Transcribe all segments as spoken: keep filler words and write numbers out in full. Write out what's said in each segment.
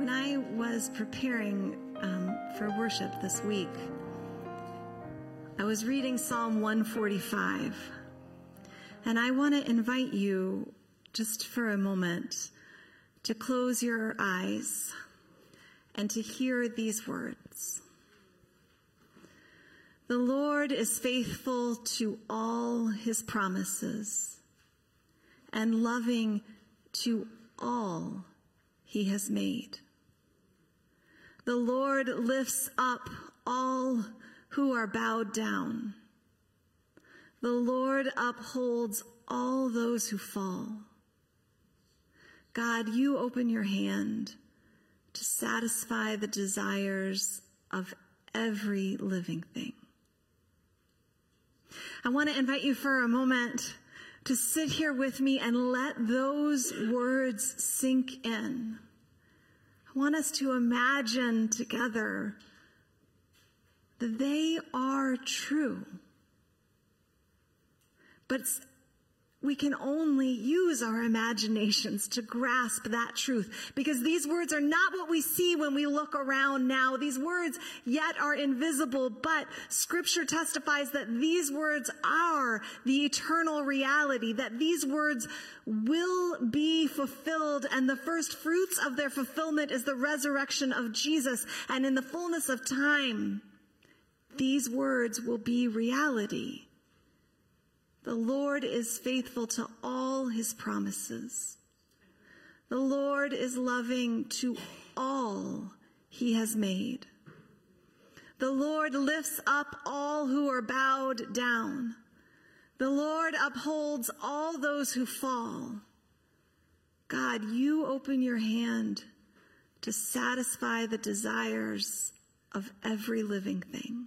When I was preparing um, for worship this week, I was reading Psalm one forty-five, and I want to invite you just for a moment to close your eyes and to hear these words. The Lord is faithful to all his promises and loving to all he has made. The Lord lifts up all who are bowed down. The Lord upholds all those who fall. God, you open your hand to satisfy the desires of every living thing. I want to invite you for a moment to sit here with me and let those words sink in. I want us to imagine together that they are true. But we can only use our imaginations to grasp that truth, because these words are not what we see when we look around now. These words yet are invisible, but Scripture testifies that these words are the eternal reality, that these words will be fulfilled, and the first fruits of their fulfillment is the resurrection of Jesus. And in the fullness of time, these words will be reality. The Lord is faithful to all his promises. The Lord is loving to all he has made. The Lord lifts up all who are bowed down. The Lord upholds all those who fall. God, you open your hand to satisfy the desires of every living thing.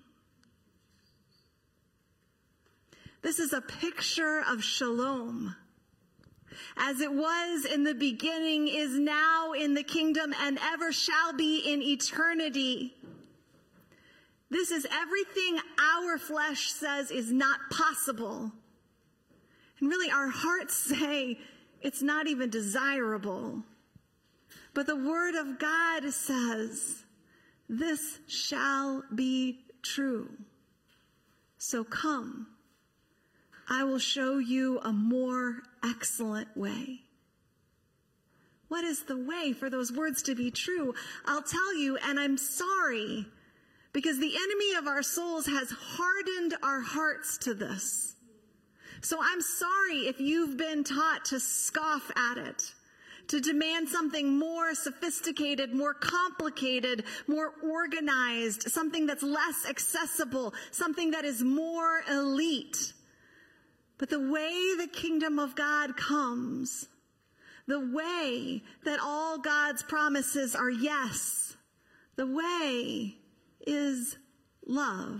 This is a picture of shalom. As it was in the beginning, is now in the kingdom, and ever shall be in eternity. This is everything our flesh says is not possible. And really our hearts say it's not even desirable. But the word of God says, this shall be true. So come. I will show you a more excellent way. What is the way for those words to be true? I'll tell you, and I'm sorry, because the enemy of our souls has hardened our hearts to this. So I'm sorry if you've been taught to scoff at it, to demand something more sophisticated, more complicated, more organized, something that's less accessible, something that is more elite. But the way the kingdom of God comes, the way that all God's promises are yes, the way is love.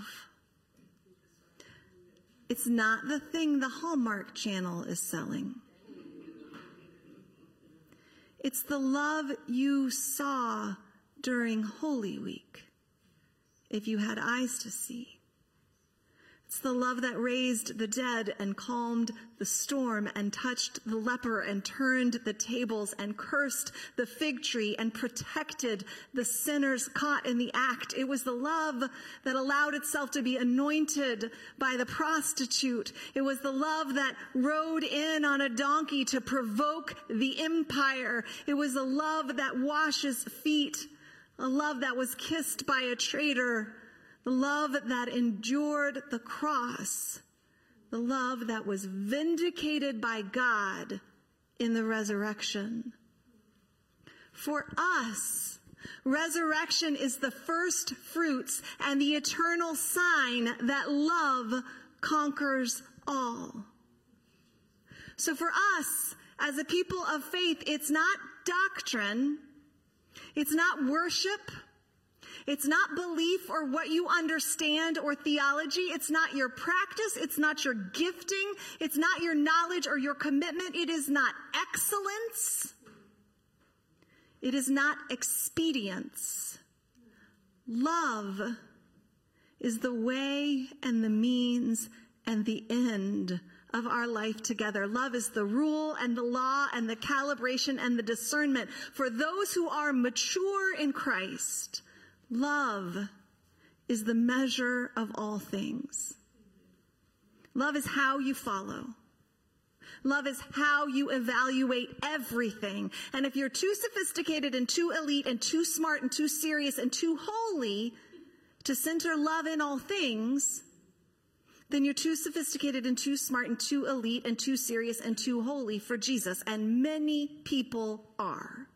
It's not the thing the Hallmark Channel is selling. It's the love you saw during Holy Week, if you had eyes to see. It's the love that raised the dead and calmed the storm and touched the leper and turned the tables and cursed the fig tree and protected the sinners caught in the act. It was the love that allowed itself to be anointed by the prostitute. It was the love that rode in on a donkey to provoke the empire. It was the love that washes feet, a love that was kissed by a traitor, the love that endured the cross, the love that was vindicated by God in the resurrection. For us, resurrection is the first fruits and the eternal sign that love conquers all. So for us, as a people of faith, it's not doctrine, it's not worship, it's not belief or what you understand or theology. It's not your practice. It's not your gifting. It's not your knowledge or your commitment. It is not excellence. It is not expedience. Love is the way and the means and the end of our life together. Love is the rule and the law and the calibration and the discernment for those who are mature in Christ. Love is the measure of all things. Love is how you follow. Love is how you evaluate everything. And if you're too sophisticated and too elite and too smart and too serious and too holy to center love in all things, then you're too sophisticated and too smart and too elite and too serious and too holy for Jesus. And many people are.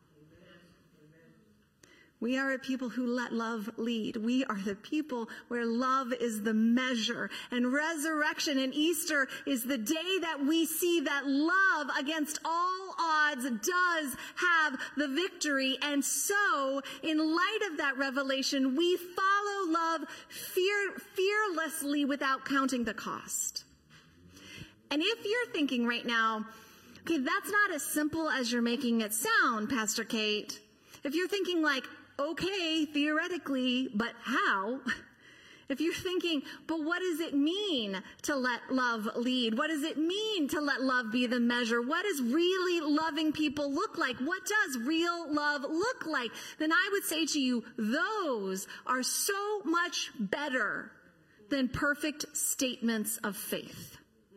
We are a people who let love lead. We are the people where love is the measure. And resurrection and Easter is the day that we see that love against all odds does have the victory. And so, in light of that revelation, we follow love fear, fearlessly without counting the cost. And if you're thinking right now, okay, that's not as simple as you're making it sound, Pastor Kate. If you're thinking like, okay, theoretically, but how? If you're thinking, but what does it mean to let love lead? What does it mean to let love be the measure? What does really loving people look like? What does real love look like? Then I would say to you, those are so much better than perfect statements of faith.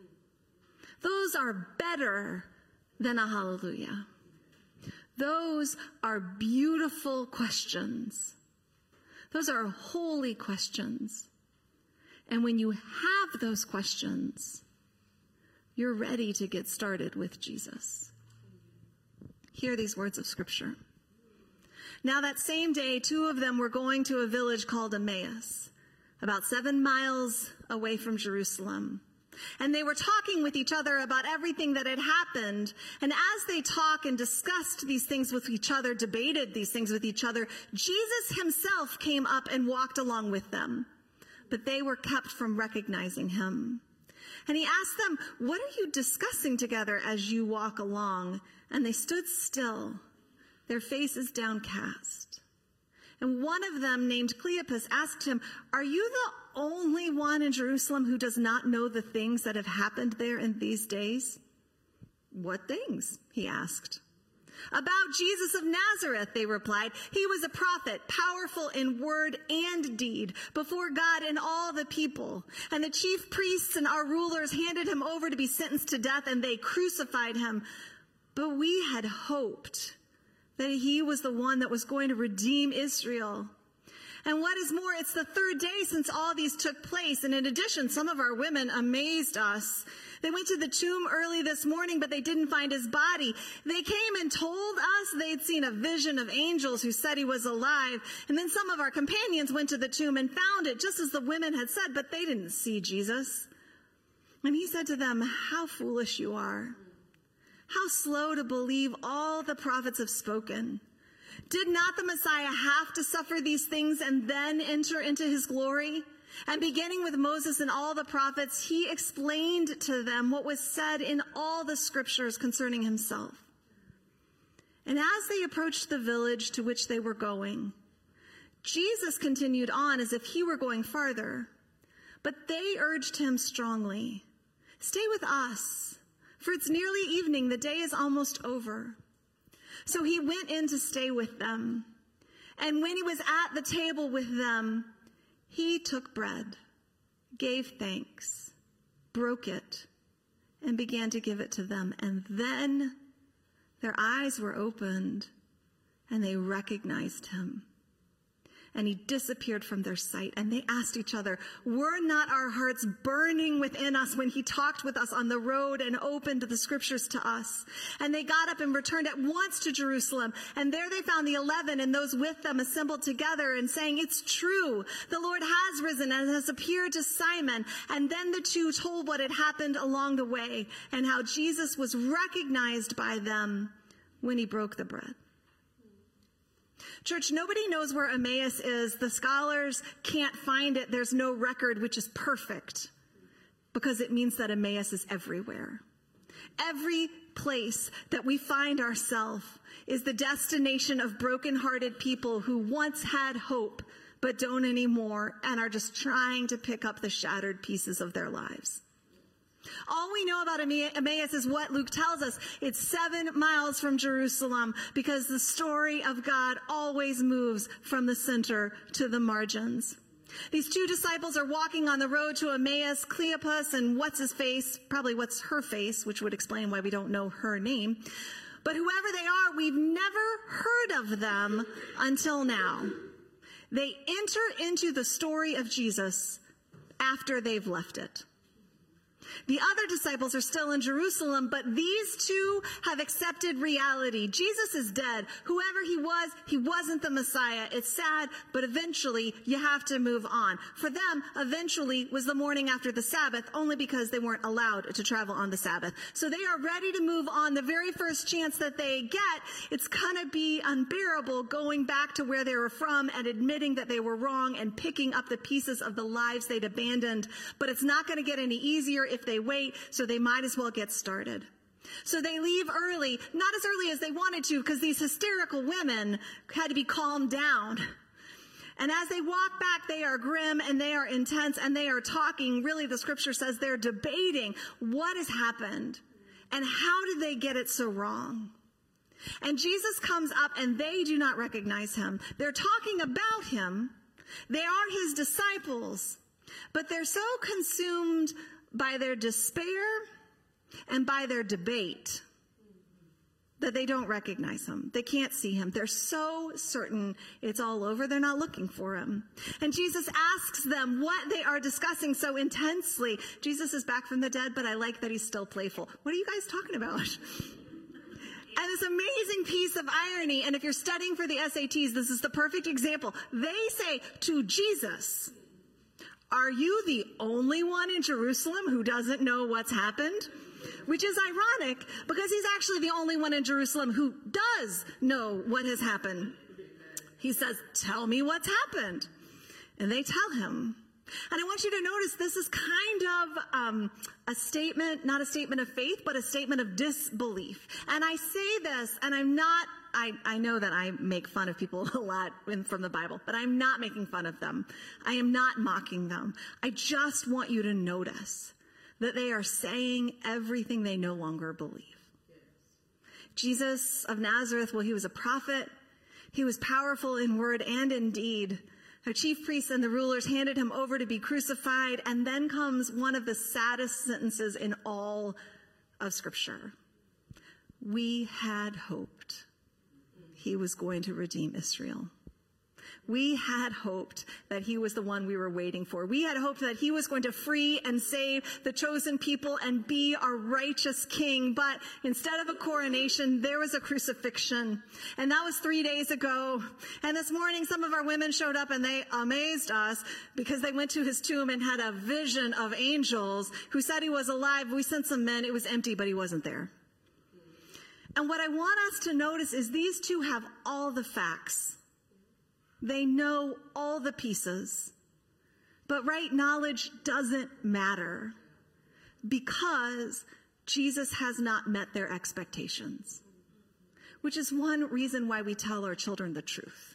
Those are better than a hallelujah. Those are beautiful questions. Those are holy questions. And when you have those questions, you're ready to get started with Jesus. Hear these words of Scripture. Now that same day, two of them were going to a village called Emmaus, about seven miles away from Jerusalem. And they were talking with each other about everything that had happened. And as they talked and discussed these things with each other, debated these things with each other, Jesus himself came up and walked along with them. But they were kept from recognizing him. And he asked them, "What are you discussing together as you walk along?" And they stood still, their faces downcast. And one of them, named Cleopas, asked him, "Are you the only one in Jerusalem who does not know the things that have happened there in these days?" "What things?" he asked. "About Jesus of Nazareth," they replied. "He was a prophet, powerful in word and deed before God and all the people. And the chief priests and our rulers handed him over to be sentenced to death, and they crucified him. But we had hoped that he was the one that was going to redeem Israel. And what is more, it's the third day since all these took place. And in addition, some of our women amazed us. They went to the tomb early this morning, but they didn't find his body. They came and told us they'd seen a vision of angels who said he was alive. And then some of our companions went to the tomb and found it, just as the women had said, but they didn't see Jesus." And he said to them, "How foolish you are. How slow to believe all the prophets have spoken. Did not the Messiah have to suffer these things and then enter into his glory?" And beginning with Moses and all the prophets, he explained to them what was said in all the scriptures concerning himself. And as they approached the village to which they were going, Jesus continued on as if he were going farther. But they urged him strongly, "Stay with us, for it's nearly evening, the day is almost over." So he went in to stay with them. And when he was at the table with them, he took bread, gave thanks, broke it, and began to give it to them. And then their eyes were opened, and they recognized him. And he disappeared from their sight. And they asked each other, "Were not our hearts burning within us when he talked with us on the road and opened the scriptures to us?" And they got up and returned at once to Jerusalem. And there they found the eleven and those with them assembled together and saying, "It's true, the Lord has risen and has appeared to Simon." And then the two told what had happened along the way and how Jesus was recognized by them when he broke the bread. Church, nobody knows where Emmaus is. The scholars can't find it. There's no record, which is perfect, because it means that Emmaus is everywhere. Every place that we find ourselves is the destination of brokenhearted people who once had hope, but don't anymore, and are just trying to pick up the shattered pieces of their lives. All we know about Emmaus is what Luke tells us. It's seven miles from Jerusalem, because the story of God always moves from the center to the margins. These two disciples are walking on the road to Emmaus. Cleopas and what's his face, probably what's her face, which would explain why we don't know her name. But whoever they are, we've never heard of them until now. They enter into the story of Jesus after they've left it. The other disciples are still in Jerusalem, but these two have accepted reality. Jesus is dead. Whoever he was, he wasn't the Messiah. It's sad, but eventually you have to move on. For them, eventually was the morning after the Sabbath, only because they weren't allowed to travel on the Sabbath. So they are ready to move on. The very first chance that they get, it's going to be unbearable going back to where they were from and admitting that they were wrong and picking up the pieces of the lives they'd abandoned. But it's not going to get any easier if they wait, so they might as well get started. So they leave early, not as early as they wanted to, because these hysterical women had to be calmed down. And as they walk back, they are grim and they are intense and they are talking. Really, the scripture says they're debating what has happened and how did they get it so wrong. And Jesus comes up and they do not recognize him. They're talking about him. They are his disciples, but they're so consumed by their despair and by their debate that they don't recognize him. They can't see him. They're so certain it's all over. They're not looking for him. And Jesus asks them what they are discussing so intensely. Jesus is back from the dead, but I like that he's still playful. What are you guys talking about? And this amazing piece of irony, and if you're studying for the S A Ts, this is the perfect example. They say to Jesus, "Are you the only one in Jerusalem who doesn't know what's happened?" Which is ironic, because he's actually the only one in Jerusalem who does know what has happened. He says, "Tell me what's happened." And they tell him. And I want you to notice this is kind of um, a statement, not a statement of faith, but a statement of disbelief. And I say this, and I'm not, I, I know that I make fun of people a lot in, from the Bible, but I'm not making fun of them. I am not mocking them. I just want you to notice that they are saying everything they no longer believe. Yes. Jesus of Nazareth, well, he was a prophet. He was powerful in word and in deed. The chief priests and the rulers handed him over to be crucified, and then comes one of the saddest sentences in all of Scripture. We had hoped he was going to redeem Israel. We had hoped that he was the one we were waiting for. We had hoped that he was going to free and save the chosen people and be our righteous king. But instead of a coronation, there was a crucifixion. And that was three days ago. And this morning, some of our women showed up and they amazed us because they went to his tomb and had a vision of angels who said he was alive. We sent some men. It was empty, but he wasn't there. And what I want us to notice is these two have all the facts. They know all the pieces, but right knowledge doesn't matter because Jesus has not met their expectations, which is one reason why we tell our children the truth.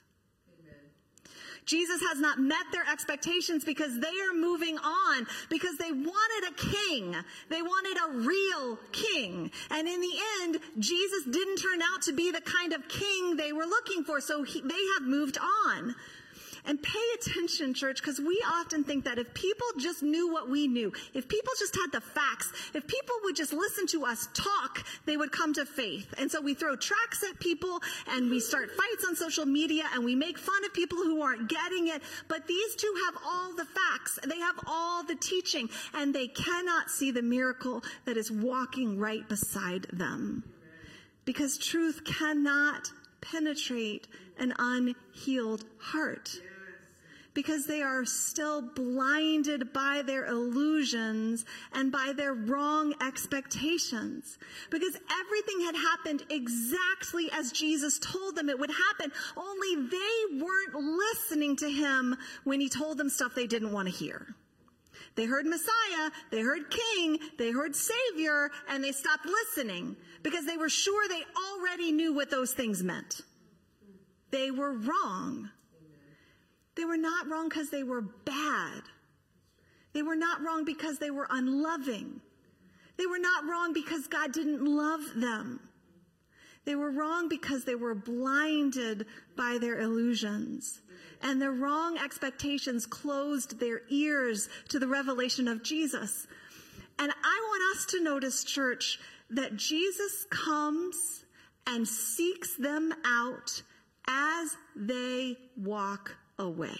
Jesus has not met their expectations because they are moving on, because they wanted a king. They wanted a real king. And in the end, Jesus didn't turn out to be the kind of king they were looking for, so he, they have moved on. And pay attention, church, because we often think that if people just knew what we knew, if people just had the facts, if people would just listen to us talk, they would come to faith. And so we throw tracts at people and we start fights on social media and we make fun of people who aren't getting it. But these two have all the facts. They have all the teaching, and they cannot see the miracle that is walking right beside them. Because truth cannot penetrate an unhealed heart. Because they are still blinded by their illusions and by their wrong expectations. Because everything had happened exactly as Jesus told them it would happen, only they weren't listening to him when he told them stuff they didn't want to hear. They heard Messiah, they heard King, they heard Savior, and they stopped listening because they were sure they already knew what those things meant. They were wrong. They were not wrong because they were bad. They were not wrong because they were unloving. They were not wrong because God didn't love them. They were wrong because they were blinded by their illusions. And their wrong expectations closed their ears to the revelation of Jesus. And I want us to notice, church, that Jesus comes and seeks them out as they walk away.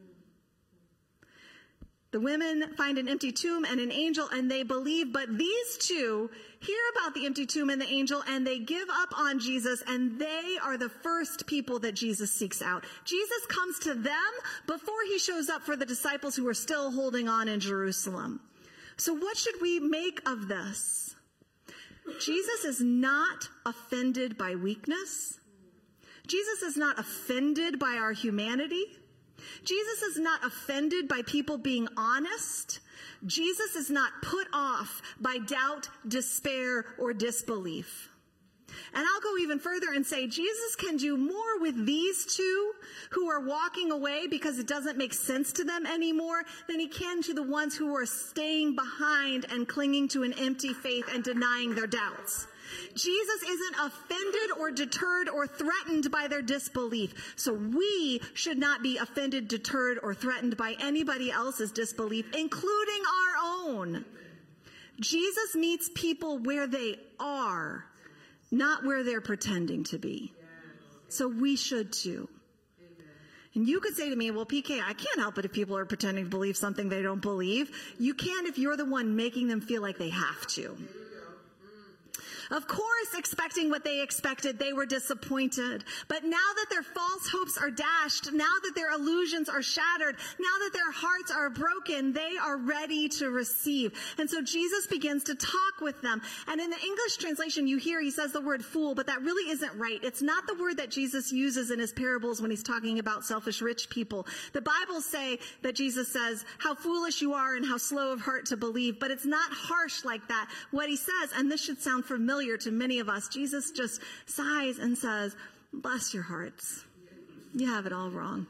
The women find an empty tomb and an angel, and they believe, but these two hear about the empty tomb and the angel, and they give up on Jesus, and they are the first people that Jesus seeks out. Jesus comes to them before he shows up for the disciples who are still holding on in Jerusalem. So what should we make of this? Jesus is not offended by weakness. Jesus is not offended by our humanity. Jesus is not offended by people being honest. Jesus is not put off by doubt, despair, or disbelief. And I'll go even further and say Jesus can do more with these two who are walking away because it doesn't make sense to them anymore than he can to the ones who are staying behind and clinging to an empty faith and denying their doubts. Jesus isn't offended or deterred or threatened by their disbelief. So we should not be offended, deterred, or threatened by anybody else's disbelief, including our own. Jesus meets people where they are, not where they're pretending to be. So we should too. And you could say to me, well, P K, I can't help it if people are pretending to believe something they don't believe. You can if you're the one making them feel like they have to. Of course, expecting what they expected, they were disappointed. But now that their false hopes are dashed, now that their illusions are shattered, now that their hearts are broken, they are ready to receive. And so Jesus begins to talk with them. And in the English translation, you hear he says the word fool, but that really isn't right. It's not the word that Jesus uses in his parables when he's talking about selfish rich people. The Bibles say that Jesus says how foolish you are and how slow of heart to believe, but it's not harsh like that. What he says, and this should sound familiar to many of us, Jesus just sighs and says, bless your hearts. You have it all wrong.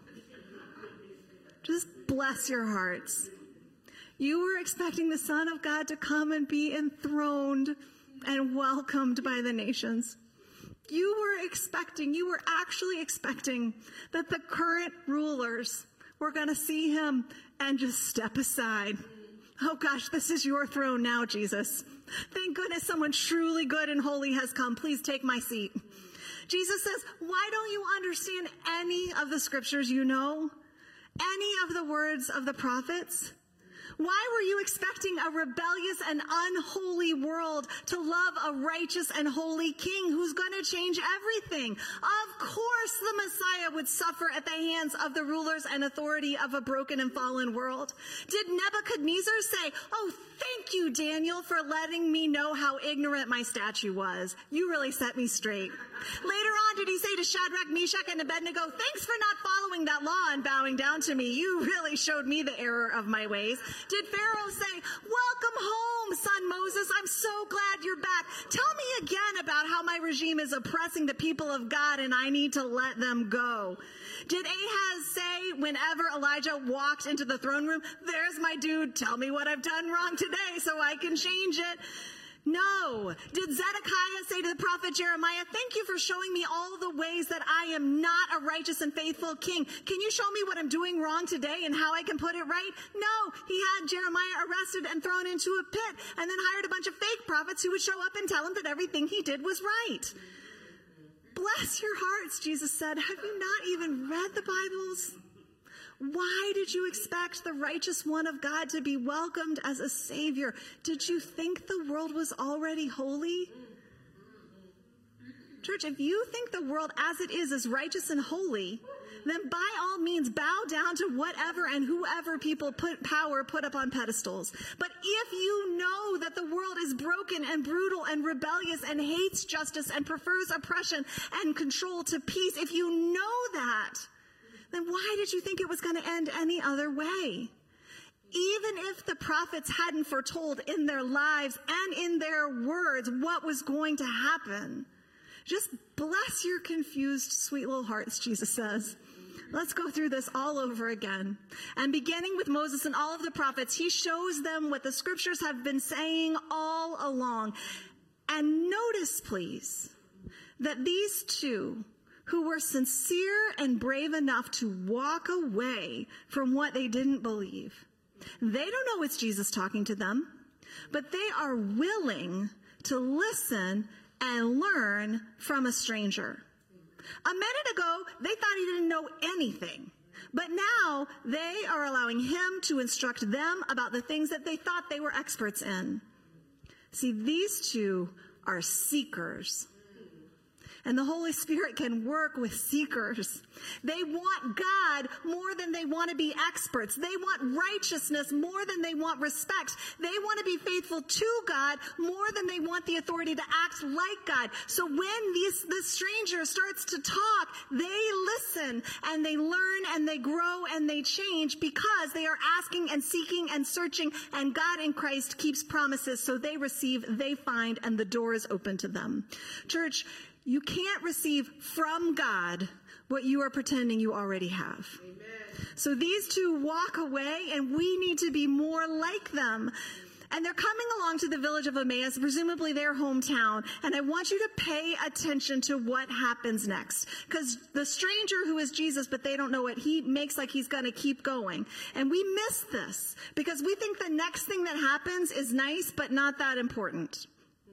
Just bless your hearts. You were expecting the Son of God to come and be enthroned and welcomed by the nations. You were expecting, you were actually expecting that the current rulers were going to see him and just step aside. Oh gosh, this is your throne now, Jesus. Thank goodness someone truly good and holy has come. Please take my seat. Jesus says, why don't you understand any of the scriptures you know? Any of the words of the prophets? Why were you expecting a rebellious and unholy world to love a righteous and holy king who's going to change everything? Of course the Messiah would suffer at the hands of the rulers and authority of a broken and fallen world. Did Nebuchadnezzar say, oh, thank you, Daniel, for letting me know how ignorant my statue was. You really set me straight. Later on, did he say to Shadrach, Meshach, and Abednego, thanks for not following that law and bowing down to me. You really showed me the error of my ways. Did Pharaoh say, welcome home, son Moses. I'm so glad you're back. Tell me again about how my regime is oppressing the people of God and I need to let them go. Did Ahaz say whenever Elijah walked into the throne room, there's my dude, tell me what I've done wrong today so I can change it? No. Did Zedekiah say to the prophet Jeremiah, thank you for showing me all the ways that I am not a righteous and faithful king. Can you show me what I'm doing wrong today and how I can put it right? No. He had Jeremiah arrested and thrown into a pit and then hired a bunch of fake prophets who would show up and tell him that everything he did was right. Bless your hearts, Jesus said. Have you not even read the Bibles? Why did you expect the righteous one of God to be welcomed as a savior? Did you think the world was already holy? Church, if you think the world as it is is righteous and holy, then by all means bow down to whatever and whoever people put power put up on pedestals. But if you know that the world is broken and brutal and rebellious and hates justice and prefers oppression and control to peace, if you know that, then why did you think it was going to end any other way? Even if the prophets hadn't foretold in their lives and in their words what was going to happen, just bless your confused, sweet little hearts, Jesus says. Let's go through this all over again. And beginning with Moses and all of the prophets, he shows them what the scriptures have been saying all along. And notice, please, that these two who were sincere and brave enough to walk away from what they didn't believe, they don't know it's Jesus talking to them, but they are willing to listen and learn from a stranger. A minute ago, they thought he didn't know anything. But now they are allowing him to instruct them about the things that they thought they were experts in. See, these two are seekers. And the Holy Spirit can work with seekers. They want God more than they want to be experts. They want righteousness more than they want respect. They want to be faithful to God more than they want the authority to act like God. So when these, this stranger starts to talk, they listen and they learn and they grow and they change because they are asking and seeking and searching, and God in Christ keeps promises. So they receive, they find, and the door is open to them. Church, you can't receive from God what you are pretending you already have. Amen. So these two walk away, and we need to be more like them. And they're coming along to the village of Emmaus, presumably their hometown. And I want you to pay attention to what happens next. Because the stranger who is Jesus, but they don't know it, he makes like he's going to keep going. And we miss this because we think the next thing that happens is nice, but not that important.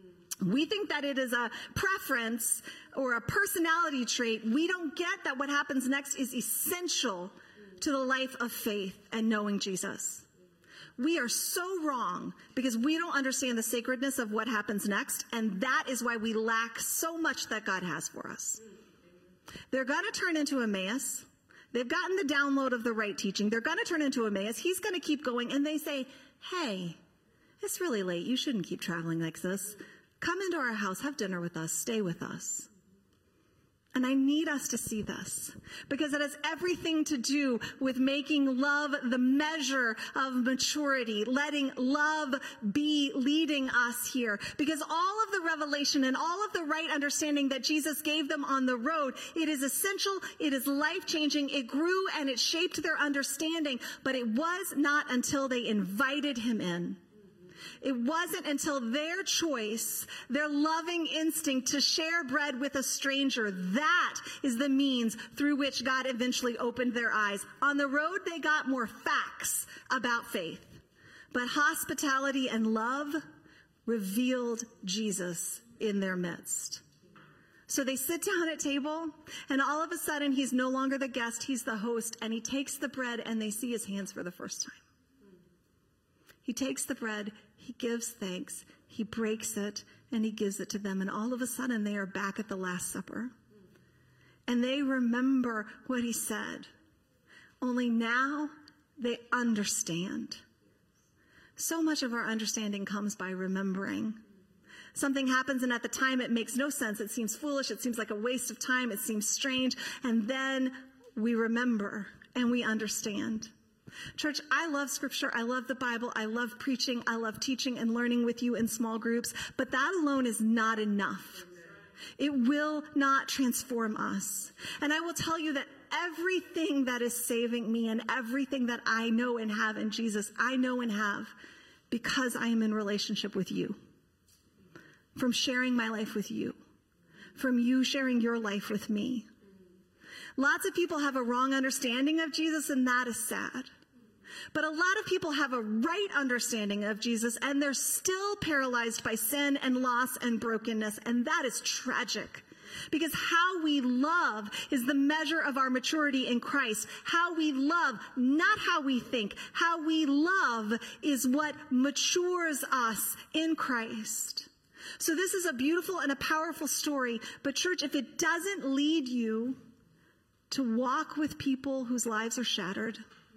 We think that it is a preference or a personality trait. We don't get that what happens next is essential to the life of faith and knowing Jesus. We are so wrong because we don't understand the sacredness of what happens next, and that is why we lack so much that God has for us. They're going to turn into Emmaus. They've gotten the download of the right teaching. They're going to turn into Emmaus. He's going to keep going, and they say, hey, it's really late. You shouldn't keep traveling like this. Come into our house, have dinner with us, stay with us. And I need us to see this because it has everything to do with making love the measure of maturity, letting love be leading us here. Because all of the revelation and all of the right understanding that Jesus gave them on the road, it is essential, it is life-changing, it grew and it shaped their understanding, but it was not until they invited him in. It wasn't until their choice, their loving instinct to share bread with a stranger, that is the means through which God eventually opened their eyes. On the road, they got more facts about faith, but hospitality and love revealed Jesus in their midst. So they sit down at table, and all of a sudden, he's no longer the guest, he's the host, and he takes the bread, and they see his hands for the first time. He takes the bread, he gives thanks, he breaks it, and he gives it to them. And all of a sudden, they are back at the Last Supper. And they remember what he said. Only now they understand. So much of our understanding comes by remembering. Something happens, and at the time, it makes no sense. It seems foolish. It seems like a waste of time. It seems strange. And then we remember, and we understand. Church, I love scripture. I love the Bible. I love preaching. I love teaching and learning with you in small groups. But that alone is not enough. It will not transform us. And I will tell you that everything that is saving me and everything that I know and have in Jesus, I know and have because I am in relationship with you. From sharing my life with you. From you sharing your life with me. Lots of people have a wrong understanding of Jesus, and that is sad. But a lot of people have a right understanding of Jesus, and they're still paralyzed by sin and loss and brokenness, and that is tragic. Because how we love is the measure of our maturity in Christ. How we love, not how we think. How we love is what matures us in Christ. So this is a beautiful and a powerful story, but church, if it doesn't lead you to walk with people whose lives are shattered,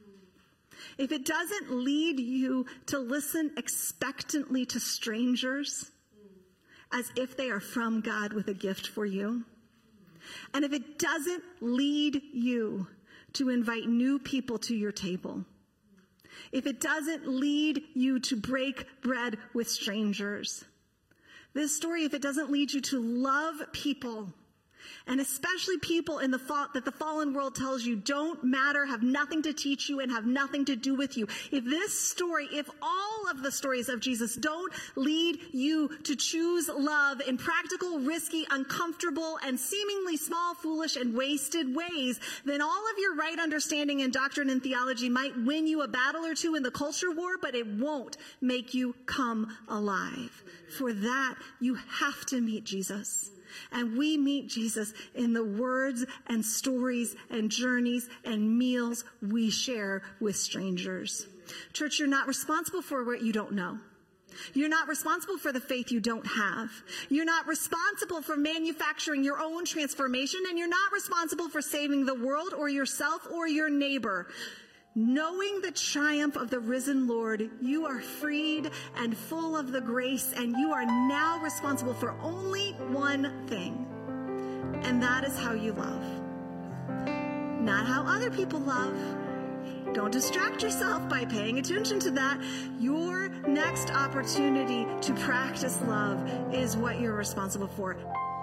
if it doesn't lead you to listen expectantly to strangers as if they are from God with a gift for you, and if it doesn't lead you to invite new people to your table, if it doesn't lead you to break bread with strangers, this story, if it doesn't lead you to love people And especially people in the thought that the fallen world tells you don't matter, have nothing to teach you, and have nothing to do with you. If this story, if all of the stories of Jesus don't lead you to choose love in practical, risky, uncomfortable, and seemingly small, foolish, and wasted ways, then all of your right understanding in doctrine and theology might win you a battle or two in the culture war, but it won't make you come alive. For that, you have to meet Jesus. And we meet Jesus in the words and stories and journeys and meals we share with strangers. Church, you're not responsible for what you don't know. You're not responsible for the faith you don't have. You're not responsible for manufacturing your own transformation, and you're not responsible for saving the world or yourself or your neighbor. Knowing the triumph of the risen Lord, you are freed and full of the grace, and you are now responsible for only one thing, and that is how you love. Not how other people love. Don't distract yourself by paying attention to that. Your next opportunity to practice love is what you're responsible for.